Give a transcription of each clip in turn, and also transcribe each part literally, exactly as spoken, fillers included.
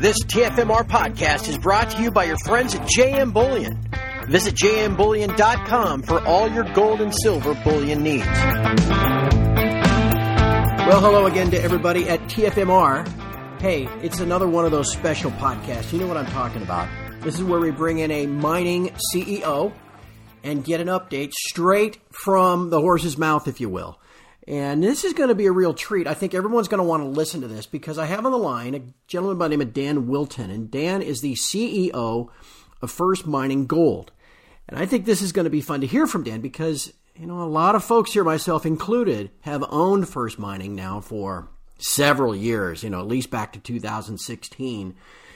This T F M R podcast is brought to you by your friends at J M Bullion. Visit j m bullion dot com for all your gold and silver bullion needs. Well, hello again to everybody at T F M R. Hey, it's another one of those special podcasts. You know what I'm talking about. This is where we bring in a mining C E O and get an update straight from the horse's mouth, if you will. And this is going to be a real treat. I think everyone's going to want to listen to this because I have on the line a gentleman by the name of Dan Wilton. And Dan is the C E O of First Mining Gold. And I think this is going to be fun to hear from Dan because, you know, a lot of folks here, myself included, have owned First Mining now for several years, you know, at least back to two thousand sixteen.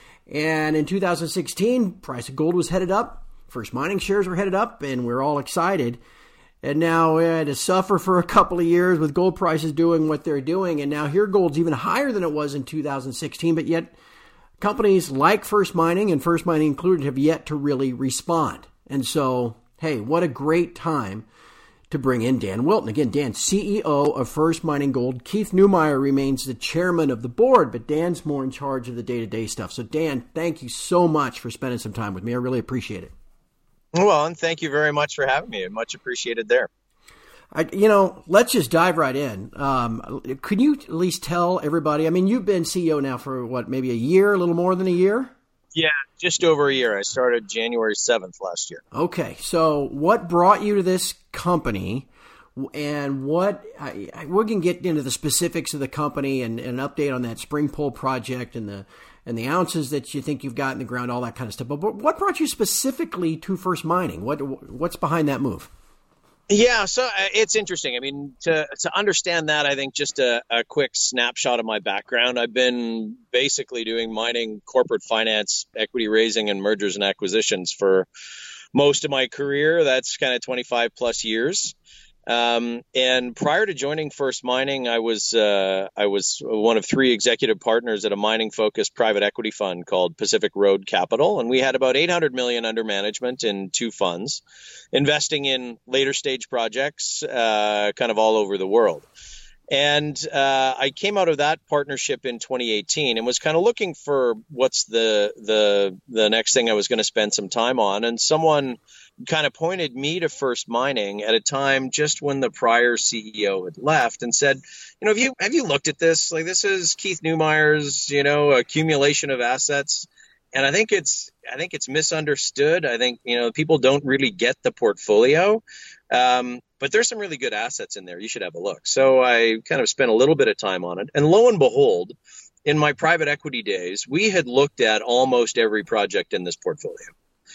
And in two thousand sixteen, price of gold was headed up. First Mining shares were headed up, and we're all excited. And now we had to suffer for a couple of years with gold prices doing what they're doing. And now here gold's even higher than it was in two thousand sixteen. But yet companies like First Mining and First Mining included have yet to really respond. And so, hey, what a great time to bring in Dan Wilton. Again, Dan, C E O of First Mining Gold. Keith Neumeyer remains the chairman of the board, but Dan's more in charge of the day-to-day stuff. So, Dan, thank you so much for spending some time with me. I really appreciate it. Well, and thank you very much for having me. Much appreciated there. I, you know, let's just dive right in. Um, could you at least tell everybody, I mean, you've been C E O now for, what, maybe a year, a little more than a year? Yeah, just over a year. I started January seventh last year. Okay, so what brought you to this company, and what, I, I, we can get into the specifics of the company and, and an update on that Spring Pole project and the and the ounces that you think you've got in the ground, all that kind of stuff. But what brought you specifically to First Mining? What What's behind that move? Yeah, so it's interesting. I mean, to to understand that, I think just a, a quick snapshot of my background. I've been basically doing mining, corporate finance, equity raising, and mergers and acquisitions for most of my career. That's kind of twenty-five plus years. Um, and prior to joining First Mining, I was uh, I was one of three executive partners at a mining-focused private equity fund called Pacific Road Capital, and we had about eight hundred million dollars under management in two funds, investing in later stage projects, uh, kind of all over the world. And uh, I came out of that partnership in twenty eighteen and was kind of looking for what's the the the next thing I was going to spend some time on, and someone kind of pointed me to First Mining at a time just when the prior C E O had left and said, you know, have you have you looked at this? Like, this is Keith Neumeyer's, you know, accumulation of assets. And I think it's I think it's misunderstood. I think, you know, people don't really get the portfolio. Um, but there's some really good assets in there. You should have a look. So I kind of spent a little bit of time on it. And lo and behold, in my private equity days, we had looked at almost every project in this portfolio.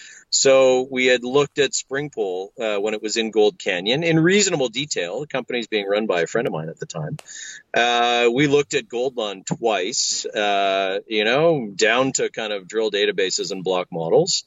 So we had looked at Spring Pole uh, when it was in Gold Canyon in reasonable detail. The company's being run by a friend of mine at the time. Uh, we looked at Gold Lund twice, uh, you know, down to kind of drill databases and block models.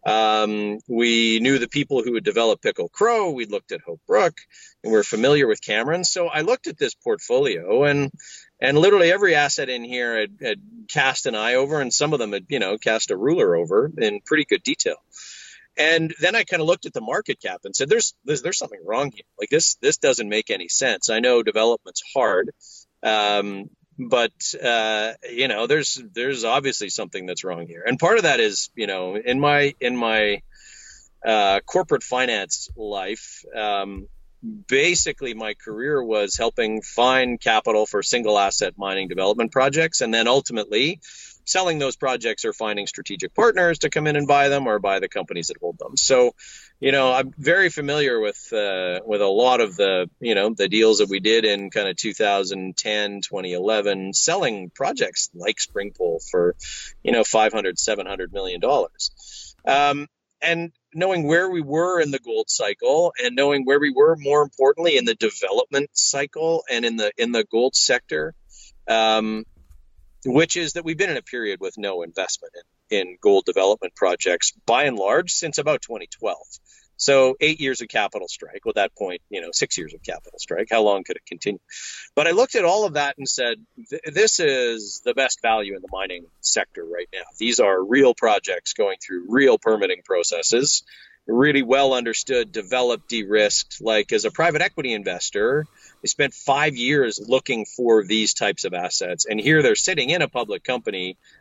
Um, we knew the people who had developed Pickle Crow. We looked at Hope Brook, and we're familiar with Cameron. So I looked at this portfolio, and and literally every asset in here had, had cast an eye over, and some of them had, you know, cast a ruler over in pretty good detail. And then I kind of looked at the market cap and said, there's, there's, there's something wrong here. Like, this, this doesn't make any sense. I know development's hard. Um, but, uh, you know, there's, there's obviously something that's wrong here. And part of that is, you know, in my, in my, uh, corporate finance life, um, basically my career was helping find capital for single asset mining development projects, and then ultimately selling those projects or finding strategic partners to come in and buy them or buy the companies that hold them. So, you know, I'm very familiar with uh, with a lot of the, you know, the deals that we did in kind of two thousand ten, twenty eleven, selling projects like Spring Pole for, you know, five hundred, seven hundred million dollars. Um, and knowing where we were in the gold cycle and knowing where we were, more importantly, in the development cycle and in the in the gold sector, um, which is that we've been in a period with no investment in, in gold development projects, by and large, since about twenty twelve. So eight years of capital strike. Well, at that point, you know, six years of capital strike. How long could it continue? But I looked at all of that and said, this is the best value in the mining sector right now. These are real projects going through real permitting processes, really well understood, developed, de-risked. Like, as a private equity investor, they spent five years looking for these types of assets. And here they're sitting in a public company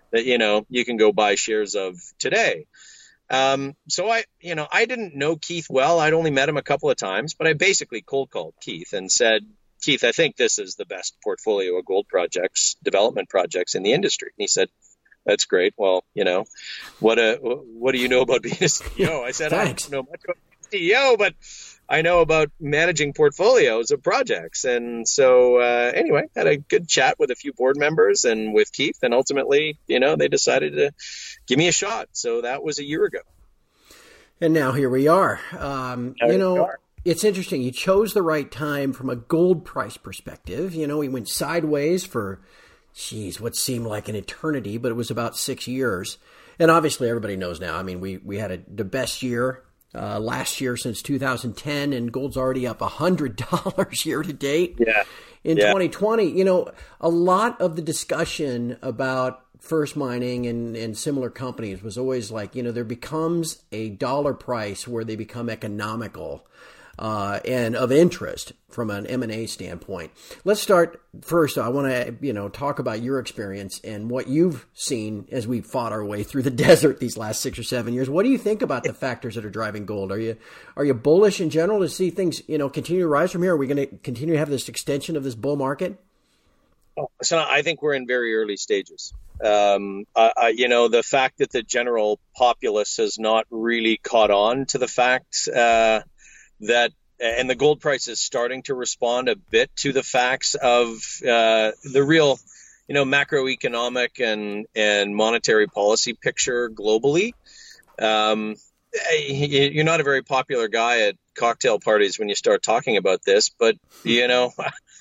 that, you know, you can go buy shares of today. Um, so I, you know, I didn't know Keith well. I'd only met him a couple of times, but I basically cold called Keith and said, Keith, I think this is the best portfolio of gold projects, development projects in the industry. And he said, that's great. Well, you know, what a, what do you know about being a C E O? I said, I don't know much about being a C E O, but I know about managing portfolios of projects. And so uh, anyway, had a good chat with a few board members and with Keith. And ultimately, you know, they decided to give me a shot. So that was a year ago. And now here we are. Um, now you know, we are. It's interesting. You chose the right time from a gold price perspective. You know, we went sideways for, geez, what seemed like an eternity, but it was about six years. And obviously everybody knows now. I mean, we, we had a, the best year uh, last year since two thousand ten, and gold's already up one hundred dollars year to date. Yeah. In yeah. twenty twenty, you know, a lot of the discussion about First Mining and, and similar companies was always like, you know, there becomes a dollar price where they become economical uh, and of interest from an M and A standpoint. Let's start first. I want to, you know, talk about your experience and what you've seen as we fought our way through the desert these last six or seven years. What do you think about the factors that are driving gold? Are you are you bullish in general to see things, you know, continue to rise from here? Are we going to continue to have this extension of this bull market? So I think we're in very early stages. Um, I, I, you know, the fact that the general populace has not really caught on to the fact uh, that, and the gold price is starting to respond a bit to the facts of uh, the real, you know, macroeconomic and, and monetary policy picture globally. Um, you're not a very popular guy at cocktail parties when you start talking about this, but, you know,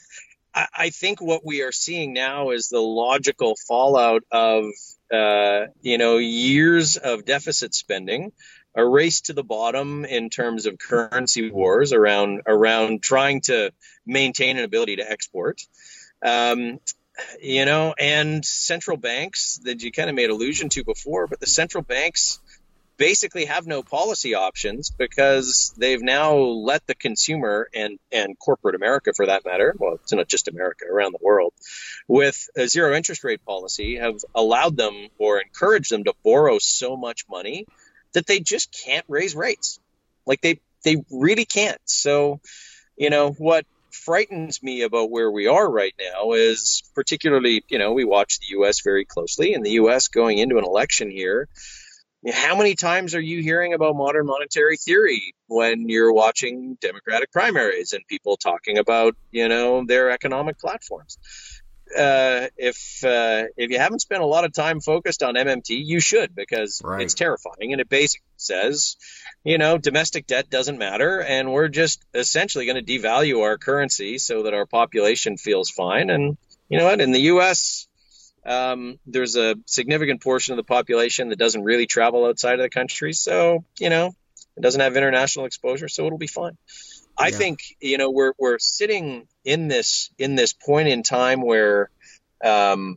I think what we are seeing now is the logical fallout of, uh, you know, years of deficit spending, a race to the bottom in terms of currency wars around around trying to maintain an ability to export, um, you know, and central banks that you kind of made allusion to before, but the central banks basically have no policy options because they've now let the consumer and, and corporate America, for that matter, well, it's not just America, around the world, with a zero interest rate policy, have allowed them or encouraged them to borrow so much money that they just can't raise rates. Like they, they really can't. So, you know, what frightens me about where we are right now is particularly, you know, we watch the U S very closely, and the U S going into an election here. How many times are you hearing about modern monetary theory when you're watching Democratic primaries and people talking about, you know, their economic platforms? Uh, if uh, if you haven't spent a lot of time focused on M M T, you should, because right. It's terrifying. And it basically says, you know, domestic debt doesn't matter, and we're just essentially going to devalue our currency so that our population feels fine. And you know what? In the U S, Um, there's a significant portion of the population that doesn't really travel outside of the country. So, you know, it doesn't have international exposure, so it'll be fine. I yeah. think, you know, we're, we're sitting in this, in this point in time where, um,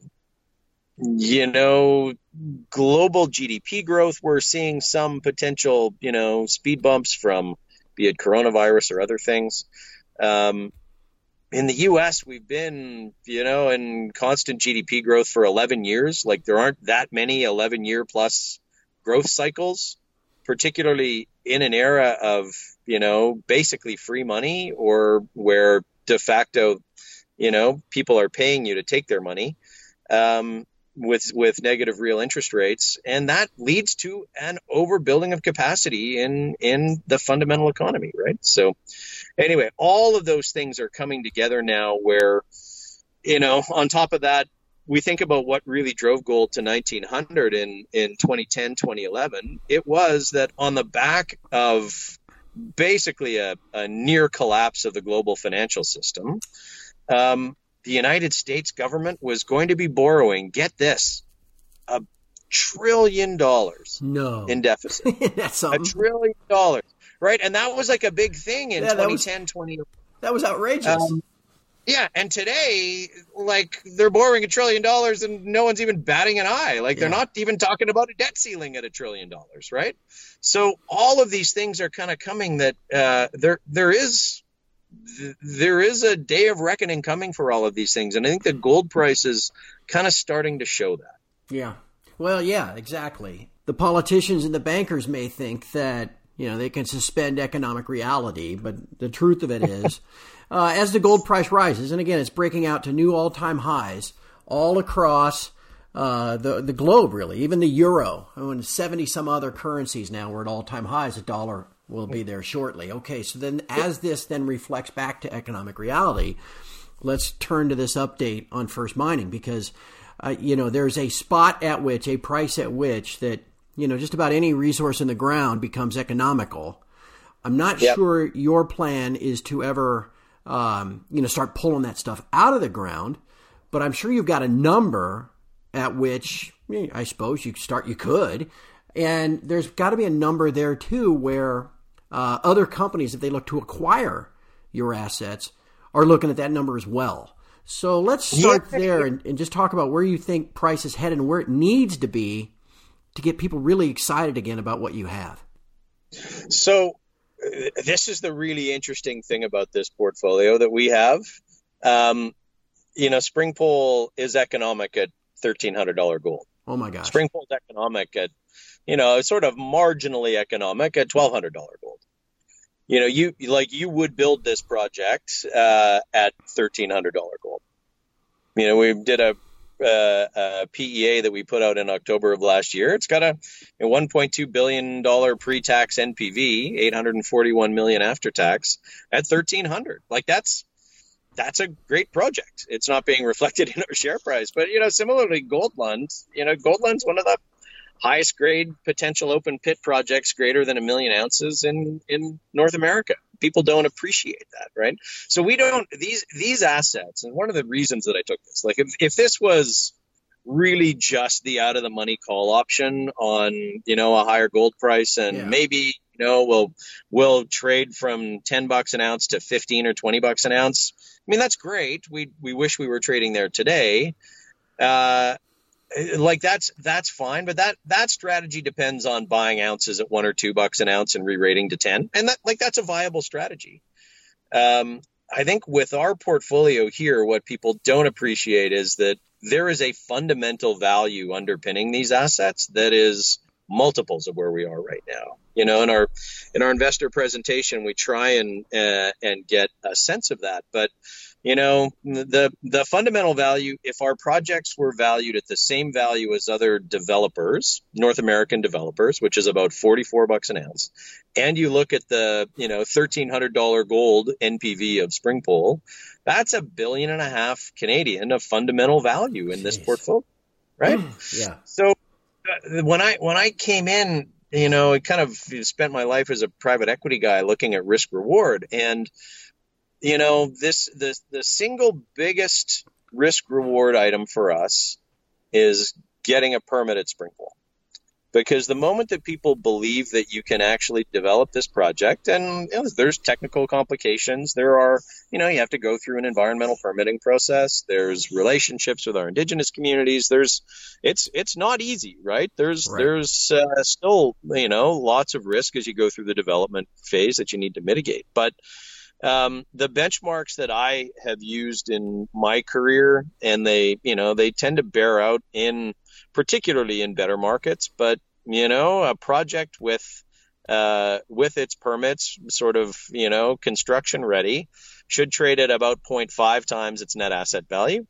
you know, global G D P growth, we're seeing some potential, you know, speed bumps from, be it coronavirus or other things. Um, In the U S, we've been, you know, in constant G D P growth for eleven years. Like there aren't that many eleven-year plus growth cycles, particularly in an era of, you know, basically free money, or where de facto, you know, people are paying you to take their money um, with with negative real interest rates. And that leads to an overbuilding of capacity in, in the fundamental economy, right? So anyway, all of those things are coming together now where, you know, on top of that, we think about what really drove gold to nineteen hundred in, in twenty ten, twenty eleven. It was that on the back of basically a, a near collapse of the global financial system, um, the United States government was going to be borrowing, get this, a trillion dollars no. in deficit. That's something. A trillion dollars. Right. And that was like a big thing in yeah, twenty ten, twenty eleven. That was outrageous. Um, yeah. And today, like, they're borrowing a trillion dollars and no one's even batting an eye. Like, yeah. They're not even talking about a debt ceiling at a trillion dollars. Right. So all of these things are kind of coming that uh, there there is there is a day of reckoning coming for all of these things. And I think the gold price is kind of starting to show that. Yeah. Well, yeah, exactly. The politicians and the bankers may think that, you know, they can suspend economic reality, but the truth of it is, uh, as the gold price rises, and again, it's breaking out to new all-time highs all across uh, the the globe, really, even the euro, and seventy some other currencies now we're at all-time highs. The dollar will be there shortly. Okay, so then as this then reflects back to economic reality, let's turn to this update on First Mining, because uh, you know, there's a spot at which, a price at which that, you know, just about any resource in the ground becomes economical. I'm not yep. sure your plan is to ever, um, you know, start pulling that stuff out of the ground, but I'm sure you've got a number at which, I suppose you start, you could, and there's got to be a number there too where uh, other companies, if they look to acquire your assets, are looking at that number as well. So let's start yeah. there and, and just talk about where you think price is headed and where it needs to be to get people really excited again about what you have. So uh, this is the really interesting thing about this portfolio that we have. Um, you know, Springpole is economic at thirteen hundred dollars gold. Oh my gosh. Springpole's economic at, you know, sort of marginally economic at twelve hundred dollars gold. You know, you like you would build this project uh, at thirteen hundred dollars gold. You know, we did a, uh, a P E A that we put out in October of last year. It's got a, a one point two billion dollars pre-tax N P V, eight hundred forty-one million dollars after tax at thirteen hundred. Like that's that's a great project. It's not being reflected in our share price, but you know, similarly, Goldlund. You know, Goldlund's one of the highest grade potential open pit projects greater than a million ounces in, in North America. People don't appreciate that, right? So we don't, these, these assets, and one of the reasons that I took this, like if, if this was really just the out of the money call option on, you know, a higher gold price and yeah. maybe, you know, we'll, we'll trade from ten bucks an ounce to fifteen or twenty bucks an ounce. I mean, that's great. We, we wish we were trading there today. Uh, Like that's that's fine, but that that strategy depends on buying ounces at one or two bucks an ounce and re-rating to ten, and that like that's a viable strategy. Um, I think with our portfolio here, what people don't appreciate is that there is a fundamental value underpinning these assets that is multiples of where we are right now. You know, in our in our investor presentation, we try and uh, and get a sense of that, but. You know, the the fundamental value, if our projects were valued at the same value as other developers, North American developers, which is about forty-four bucks an ounce, and you look at the, you know, thirteen hundred dollars gold N P V of Springpole, that's a billion and a half Canadian of fundamental value in Jeez. This portfolio, right? Yeah. So uh, when I when I came in, you know, I kind of spent my life as a private equity guy looking at risk reward, and you know, this the the single biggest risk reward item for us is getting a permit at Springpole. Because the moment that people believe that you can actually develop this project, and you know, there's technical complications, there are, you know, you have to go through an environmental permitting process. There's relationships with our indigenous communities. There's, it's it's not easy, right? There's right. there's uh, still, you know, lots of risk as you go through the development phase that you need to mitigate. But Um, the benchmarks that I have used in my career, and they, you know, they tend to bear out in, particularly in better markets, but, you know, a project with, uh, with its permits sort of, you know, construction ready should trade at about zero point five times its net asset value.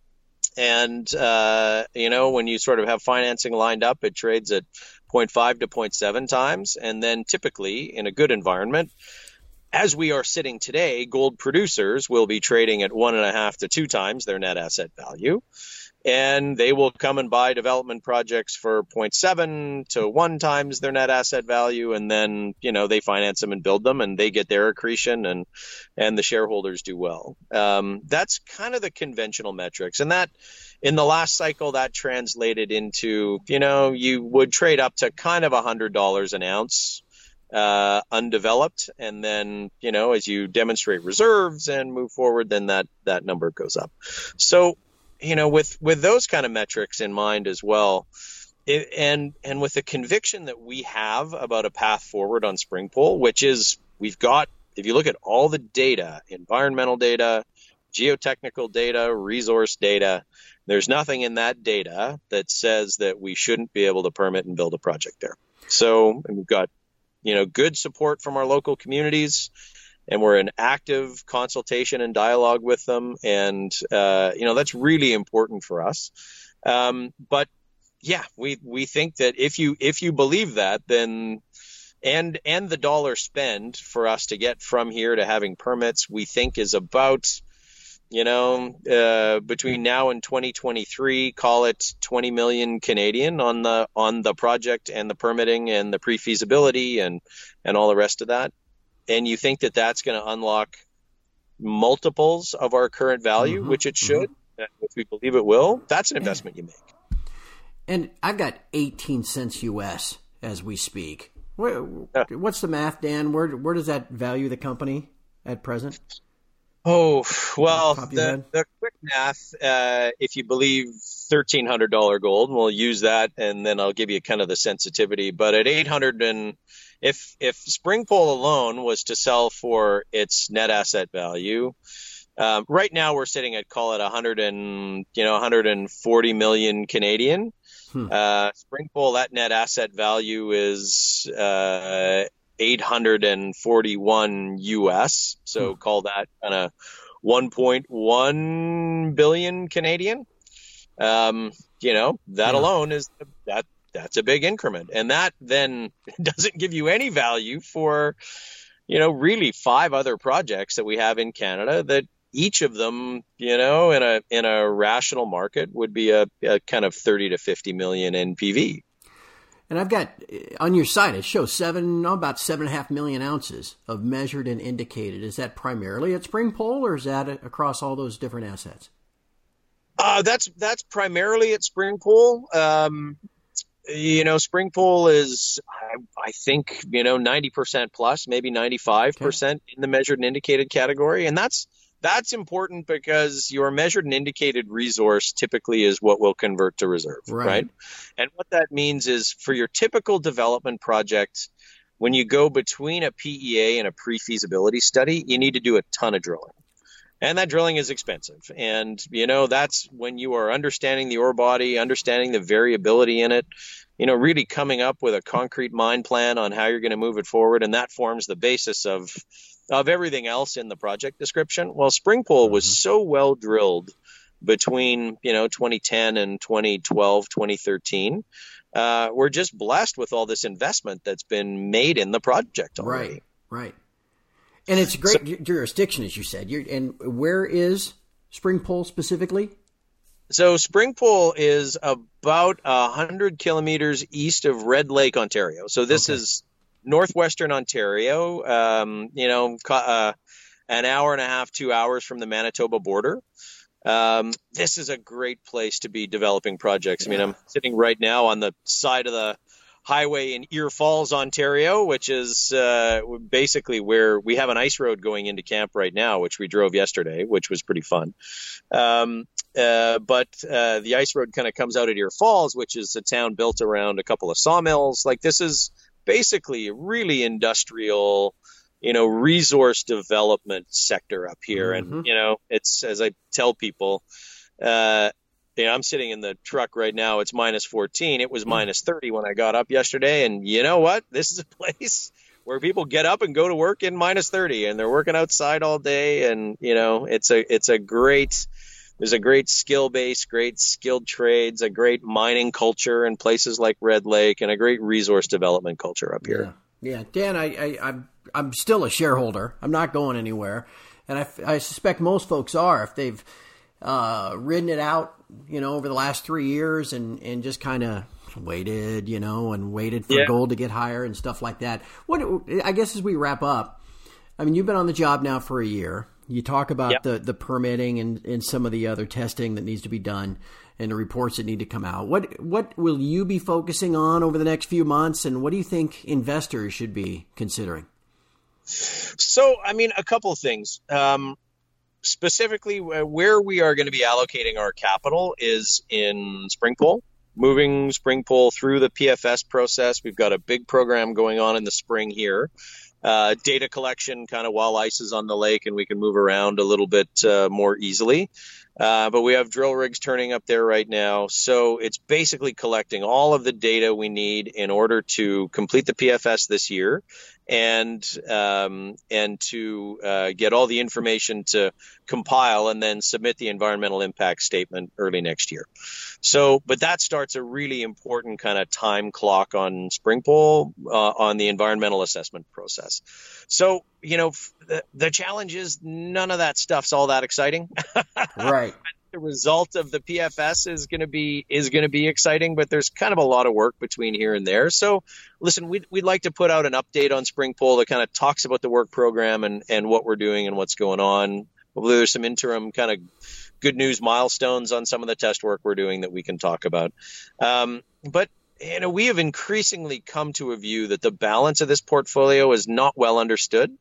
And, uh, you know, when you sort of have financing lined up, it trades at zero point five to zero point seven times. And then typically in a good environment, as we are sitting today, gold producers will be trading at one and a half to two times their net asset value. And they will come and buy development projects for zero point seven to one times their net asset value. And then, you know, they finance them and build them and they get their accretion and, and the shareholders do well. Um, that's kind of the conventional metrics. And that in the last cycle, that translated into, you know, you would trade up to kind of one hundred dollars an ounce. Uh, undeveloped. And then, you know, as you demonstrate reserves and move forward, then that, that number goes up. So, you know, with, with those kind of metrics in mind as well, it, and, and with the conviction that we have about a path forward on Springpole, which is we've got, if you look at all the data, environmental data, geotechnical data, resource data. There's nothing in that data that says that we shouldn't be able to permit and build a project there. So we've got, you know, good support from our local communities, and we're in active consultation and dialogue with them. And, uh, you know, that's really important for us. Um, but yeah, we, we think that if you, if you believe that, then, and, and the dollar spend for us to get from here to having permits, we think is about, you know, uh, between now and twenty twenty-three, call it twenty million Canadian on the, on the project and the permitting and the pre-feasibility and, and all the rest of that. And you think that that's going to unlock multiples of our current value, mm-hmm, which it should, mm-hmm. if we believe it will, that's an investment you make. And I've got eighteen cents U S as we speak. Where, yeah. What's the math, Dan? Where where does that value the company at present? Oh, well, the, the quick math, uh, if you believe thirteen hundred dollars gold, we'll use that, and then I'll give you kind of the sensitivity. But at eight hundred, and if if Springpole alone was to sell for its net asset value, um, right now we're sitting at, call it one hundred and you know one hundred forty million Canadian. Hmm. Uh, Springpole, that net asset value is uh, eight hundred forty-one U S. So hmm. call that kind of one point one billion Canadian. Um, you know, that yeah. alone is that that's a big increment. And that then doesn't give you any value for, you know, really five other projects that we have in Canada that each of them, you know, in a in a rational market would be a, a kind of thirty to fifty million N P V. And I've got on your site, it shows seven, no, about seven and a half million ounces of measured and indicated. Is that primarily at Springpole, or is that across all those different assets? Uh, that's that's primarily at Springpole. Um, you know, Springpole is, I, I think, you know, ninety percent plus, maybe ninety-five percent okay. in the measured and indicated category, and that's. That's important because your measured and indicated resource typically is what will convert to reserve, right. right? And what that means is for your typical development project, when you go between a P E A and a pre-feasibility study, you need to do a ton of drilling. And that drilling is expensive. And, you know, that's when you are understanding the ore body, understanding the variability in it, you know, really coming up with a concrete mine plan on how you're going to move it forward. And that forms the basis of of everything else in the project description. Well, Springpole was so well drilled between, you know, twenty ten and twenty twelve, twenty thirteen. Uh, we're just blessed with all this investment that's been made in the project already. Right, right. And it's a great so, jurisdiction, as you said. You're, and where is Springpole specifically? So Springpole is about one hundred kilometers east of Red Lake, Ontario. So this okay. is northwestern Ontario, um, you know, uh, an hour and a half, two hours from the Manitoba border. Um, this is a great place to be developing projects. Yeah. I mean, I'm sitting right now on the side of the highway in Ear Falls, Ontario, which is uh, basically where we have an ice road going into camp right now, which we drove yesterday, which was pretty fun. Um, uh, but uh, the ice road kind of comes out at Ear Falls, which is a town built around a couple of sawmills. Like, this is basically a really industrial, you know, resource development sector up here. Mm-hmm. And, you know, it's, as I tell people, uh, you know, I'm sitting in the truck right now. It's minus fourteen. It was mm-hmm. minus thirty when I got up yesterday. And you know what? This is a place where people get up and go to work in minus thirty, and they're working outside all day. And, you know, it's a, it's a great, there's a great skill base, great skilled trades, a great mining culture in places like Red Lake, and a great resource development culture up here. Yeah, yeah. Dan, I, I, I'm I'm still a shareholder. I'm not going anywhere, and I, I suspect most folks are if they've uh, ridden it out, you know, over the last three years and, and just kind of waited, you know, and waited for yeah. gold to get higher and stuff like that. What I guess as we wrap up, I mean, you've been on the job now for a year. You talk about yep. the, the permitting and, and some of the other testing that needs to be done and the reports that need to come out. What what will you be focusing on over the next few months, and what do you think investors should be considering? So, I mean, a couple of things. Um, specifically, where we are going to be allocating our capital is in Springpole, moving Springpole through the P F S process. We've got a big program going on in the spring here. uh, data collection kind of while ice is on the lake and we can move around a little bit uh, more easily. Uh, but we have drill rigs turning up there right now. So it's basically collecting all of the data we need in order to complete the P F S this year and um, and to uh, get all the information to compile and then submit the environmental impact statement early next year. So, but that starts a really important kind of time clock on Springpole uh, on the environmental assessment process. So, you know, the, the challenge is none of that stuff's all that exciting. Right. The result of the P F S is going to be is going to be exciting, but there's kind of a lot of work between here and there. So, listen, we'd, we'd like to put out an update on Springpole that kind of talks about the work program and, and what we're doing and what's going on. Hopefully there's some interim kind of good news milestones on some of the test work we're doing that we can talk about. Um, but, you know, we have increasingly come to a view that the balance of this portfolio is not well understood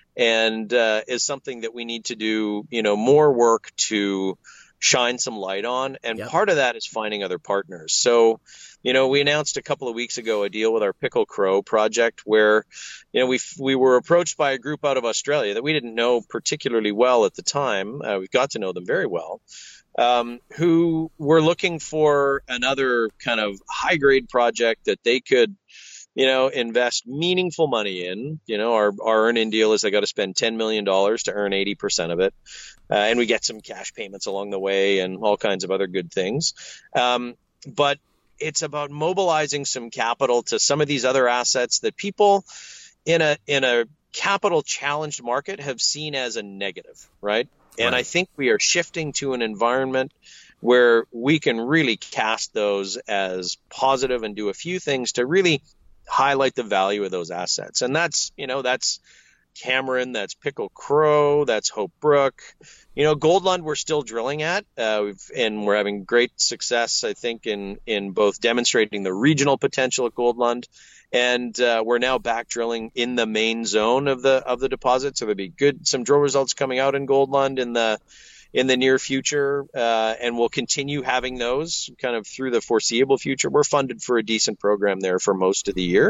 and uh, is something that we need to do, you know, more work to shine some light on. And yep. part of that is finding other partners. So, you know, we announced a couple of weeks ago a deal with our Pickle Crow project where, you know, we we were approached by a group out of Australia that we didn't know particularly well at the time. Uh, we got to know them very well, um, who were looking for another kind of high grade project that they could, you know, invest meaningful money in. You know, our, our earn-in deal is they got to spend ten million dollars to earn eighty percent of it. Uh, and we get some cash payments along the way and all kinds of other good things. Um, but it's about mobilizing some capital to some of these other assets that people in a in a capital challenged market have seen as a negative, right? And right. I think we are shifting to an environment where we can really cast those as positive and do a few things to really highlight the value of those assets. And that's, you know, that's Cameron, that's Pickle Crow, that's Hope Brook. You know, Goldlund we're still drilling at, uh, we've, and we're having great success, I think, in in both demonstrating the regional potential at Goldlund, and uh, we're now back drilling in the main zone of the of the deposit. So there'll be good some drill results coming out in Goldlund in the in the near future, uh, and we'll continue having those kind of through the foreseeable future. We're funded for a decent program there for most of the year.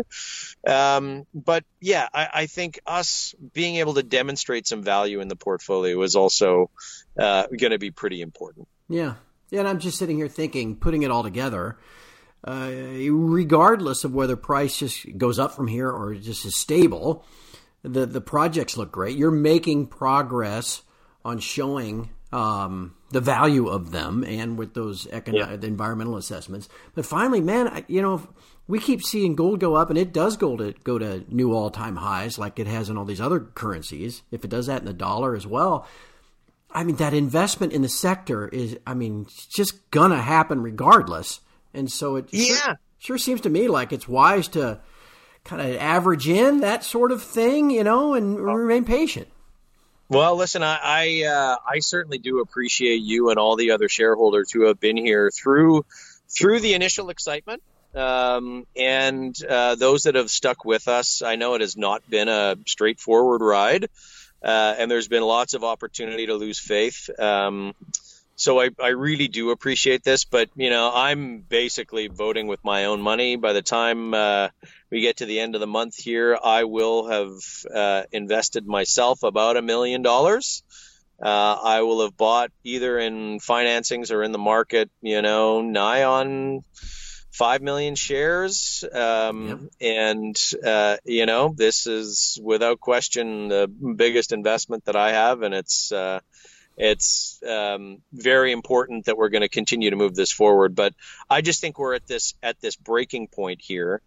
Um, but yeah, I, I think us being able to demonstrate some value in the portfolio is also uh, going to be pretty important. Yeah. Yeah. And I'm just sitting here thinking, putting it all together, uh, regardless of whether price just goes up from here or just is stable, the, the projects look great. You're making progress on showing um, the value of them and with those economic, yeah. the environmental assessments. But finally, man, I, you know, we keep seeing gold go up, and it does go to go to new all-time highs like it has in all these other currencies. If it does that in the dollar as well, I mean, that investment in the sector is, I mean, it's just going to happen regardless. And so it yeah. sure, sure seems to me like it's wise to kind of average in that sort of thing, you know, and remain patient. Well, listen, I I, uh, I certainly do appreciate you and all the other shareholders who have been here through through the initial excitement, um, and uh, those that have stuck with us. I know it has not been a straightforward ride, uh, and there's been lots of opportunity to lose faith. Um, so I, I really do appreciate this, but you know, I'm basically voting with my own money. By the time uh, we get to the end of the month here, I will have uh, invested myself about a million dollars. Uh, I will have bought either in financings or in the market, you know, nigh on five million shares. Um, yep. And, uh, you know, this is without question the biggest investment that I have. And it's, uh, it's um, very important that we're going to continue to move this forward. But I just think we're at this, at this breaking point here.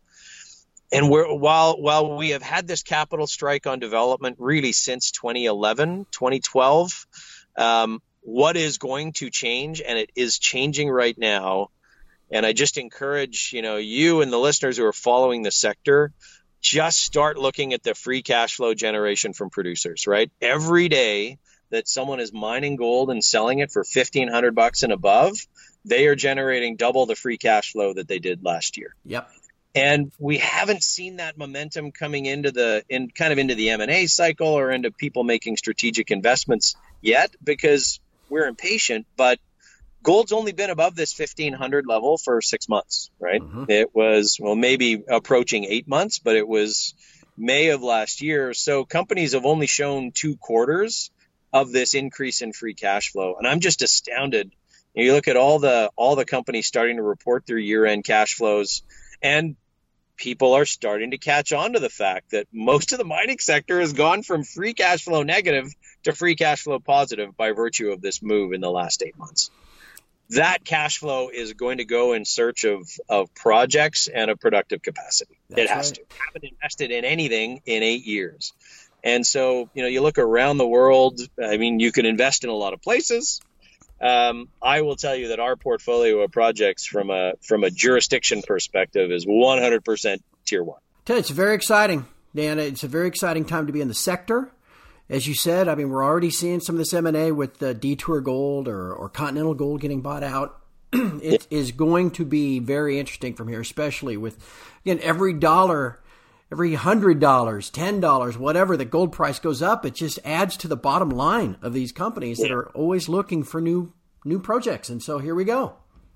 And we're, while while we have had this capital strike on development really since twenty eleven, twenty twelve, um, what is going to change, and it is changing right now. And I just encourage, you know, you and the listeners who are following the sector, just start looking at the free cash flow generation from producers, right? Every day that someone is mining gold and selling it for fifteen hundred bucks and above, they are generating double the free cash flow that they did last year. Yep. And we haven't seen that momentum coming into the in kind of into the M and A cycle or into people making strategic investments yet because we're impatient. But gold's only been above this fifteen hundred level for six months, right? Mm-hmm. It was, well, maybe approaching eight months, but it was May of last year. So companies have only shown two quarters of this increase in free cash flow. And I'm just astounded. You look at all the all the companies starting to report their year-end cash flows, and people are starting to catch on to the fact that most of the mining sector has gone from free cash flow negative to free cash flow positive by virtue of this move in the last eight months. That cash flow is going to go in search of, of projects and of productive capacity. That's it has right. to. Haven't invested in anything in eight years. And so, you know, you look around the world, I mean, you can invest in a lot of places. Um, I will tell you that our portfolio of projects from a from a jurisdiction perspective is one hundred percent tier one. It's very exciting, Dan. It's a very exciting time to be in the sector. As you said, I mean, we're already seeing some of this M and A with uh, Detour Gold or, or Continental Gold getting bought out. It yeah. is going to be very interesting from here, especially with, again, every dollar, every one hundred dollars, ten dollars, whatever, the gold price goes up, it just adds to the bottom line of these companies yeah. that are always looking for new new projects. And so here we go.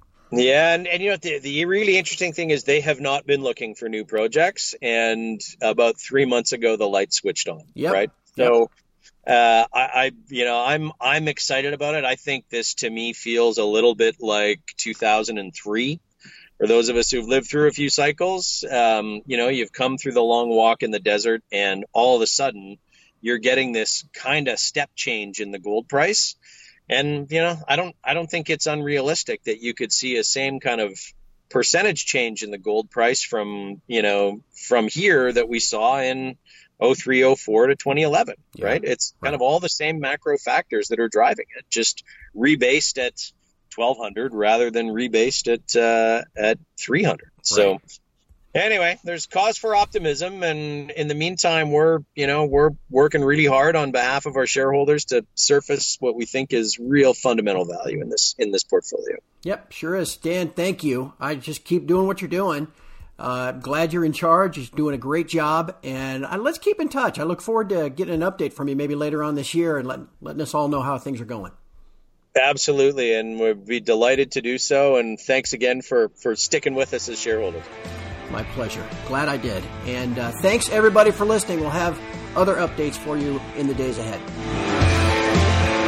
Yeah, and, and you know, the, the really interesting thing is they have not been looking for new projects. And about three months ago, the light switched on, yep. right? So uh, I, I, you know, I'm I'm excited about it. I think this, to me, feels a little bit like two thousand three. For those of us who've lived through a few cycles, um, you know, you've come through the long walk in the desert, and all of a sudden you're getting this kind of step change in the gold price. And, you know, I don't I don't think it's unrealistic that you could see a same kind of percentage change in the gold price from, you know, from here that we saw in oh three, oh four to twenty eleven, yeah. right? It's kind right. of all the same macro factors that are driving it, just rebased at twelve hundred rather than rebased at uh, at three hundred. Right. So anyway, there's cause for optimism, and in the meantime, we're you know we're working really hard on behalf of our shareholders to surface what we think is real fundamental value in this in this portfolio. Yep, sure is. Dan, thank you. I just keep doing what you're doing. Uh, glad you're in charge. You're doing a great job, and uh, let's keep in touch. I look forward to getting an update from you maybe later on this year and let, letting us all know how things are going. Absolutely, and we'd be delighted to do so. And thanks again for, for sticking with us as shareholders. My pleasure. Glad I did. And uh, thanks, everybody, for listening. We'll have other updates for you in the days ahead.